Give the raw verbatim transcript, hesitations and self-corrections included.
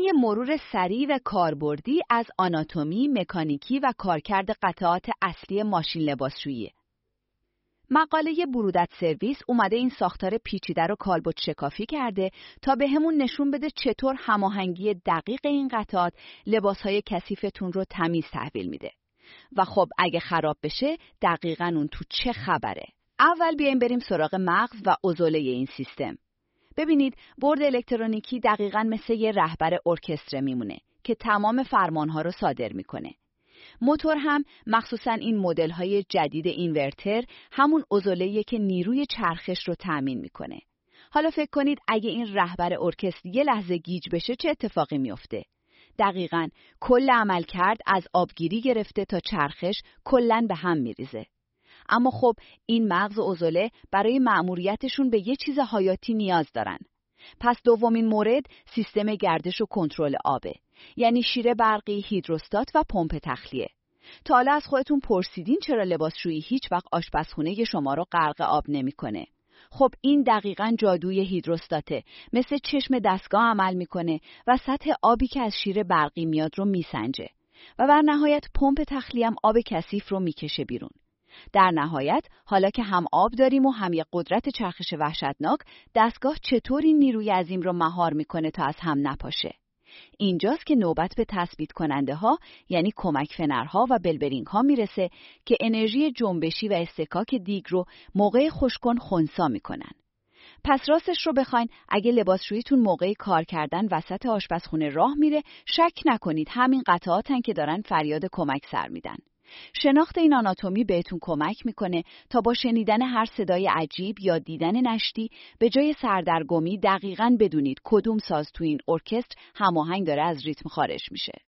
یه مرور سریع و کاربردی از آناتومی، مکانیکی و کارکرد قطعات اصلی ماشین لباسشویی. مقاله برودت سرویس اومده این ساختار پیچیده رو کالبد شکافی کرده تا به همون نشون بده چطور هماهنگی دقیق این قطعات لباسهای کثیفتون رو تمیز تحویل میده. و خب اگه خراب بشه دقیقاً اون تو چه خبره؟ اول بیایم بریم سراغ مغز و عضله این سیستم. ببینید برد الکترونیکی دقیقاً مثل یه رهبر ارکستر میمونه که تمام فرمانها رو صادر میکنه. موتور هم مخصوصاً این مدل‌های جدید اینورتر همون عضله‌ایه که نیروی چرخش رو تأمین میکنه. حالا فکر کنید اگه این رهبر ارکستر یه لحظه گیج بشه چه اتفاقی میفته؟ دقیقاً کل عملکرد از آبگیری گرفته تا چرخش کلاً به هم میریزه. اما خب این مغز و عضله برای مأموریتشون به یه چیز حیاتی نیاز دارن. پس دومین مورد سیستم گردش و کنترل آبه. یعنی شیر برقی، هیدروستات و پمپ تخلیه. تا حالا از خودتون پرسیدین چرا لباسشویی هیچ وقت آشپزخونه شما رو غرق آب نمیکنه؟ خب این دقیقاً جادوی هیدروستاته. مثل چشم دستگاه عمل میکنه و سطح آبی که از شیر برقی میاد رو میسنجه. و بر نهایت پمپ تخلیه هم آب کثیف رو میکشه بیرون. در نهایت حالا که هم آب داریم و هم یک قدرت چرخش وحشتناک، دستگاه چطور این نیروی عظیم رو مهار میکنه تا از هم نپاشه؟ اینجاست که نوبت به تثبیت کننده ها یعنی کمک فنرها و بلبرینگ ها میرسه که انرژی جنبشی و استکاک دیگ رو موقع خشکن خنثی میکنن. پس راستش رو بخواین اگه لباسشوییتون موقع کار کردن وسط آشپزخونه راه میره، شک نکنید همین قطعاتن که دارن فریاد کمک سر میدن. شناخت این آناتومی بهتون کمک میکنه تا با شنیدن هر صدای عجیب یا دیدن نشتی به جای سردرگمی دقیقاً بدونید کدوم ساز تو این ارکستر هماهنگ داره از ریتم خارج میشه.